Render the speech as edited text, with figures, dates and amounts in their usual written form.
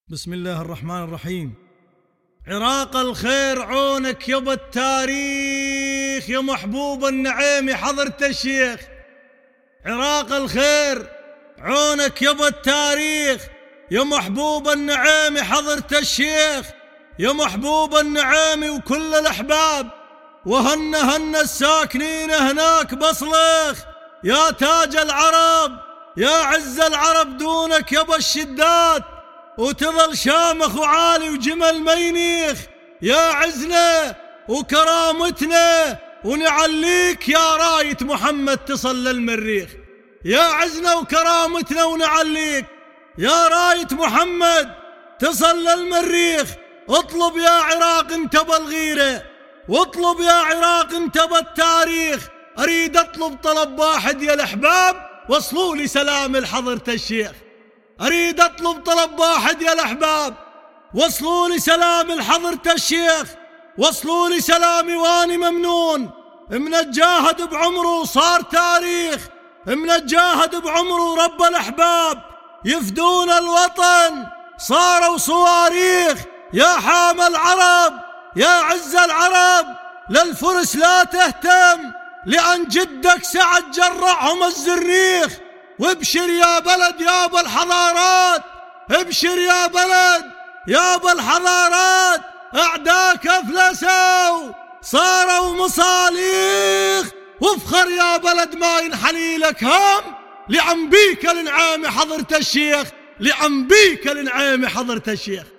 بسم الله الرحمن الرحيم. عراق الخير عونك يابا التاريخ يا محبوب النعيم حضرة الشيخ. عراق الخير عونك يابا التاريخ يا محبوب النعيم حضرة الشيخ، يا محبوب النعيم وكل الأحباب وهن الساكنين هناك بصلخ، يا تاج العرب يا عز العرب دونك يابا الشدات وتظل شامخ وعالي وجمل مينيخ، يا عزنا وكرامتنا ونعليك يا راية محمد تصل للمريخ، يا عزنا وكرامتنا ونعليك يا راية محمد تصل للمريخ. اطلب يا عراق انت بالغيرة، واطلب يا عراق انت بالتاريخ. اريد اطلب طلب واحد يا الاحباب، وصلوا لي سلام لحضرة الشيخ. اريد اطلب طلب واحد يا الاحباب، وصلوا لي سلام لحضرة الشيخ، وصلوا لي سلامي واني ممنون. من الجاهد بعمره صار تاريخ، من الجاهد بعمره رب الاحباب يفدون الوطن صاروا صواريخ. يا حام العرب يا عز العرب للفرس لا تهتم، لأن جدك سعد جرعهم الزريخ. وابشر يا بلد يا ابا الحضارات، ابشر يا بلد يا ابا الحضارات، اعداك افلسوا صاروا مصاليخ. وافخر يا بلد ما ينحني لك هم، لعن بيك النعيم حضرة الشيخ، لعن بيك النعيم حضرة الشيخ.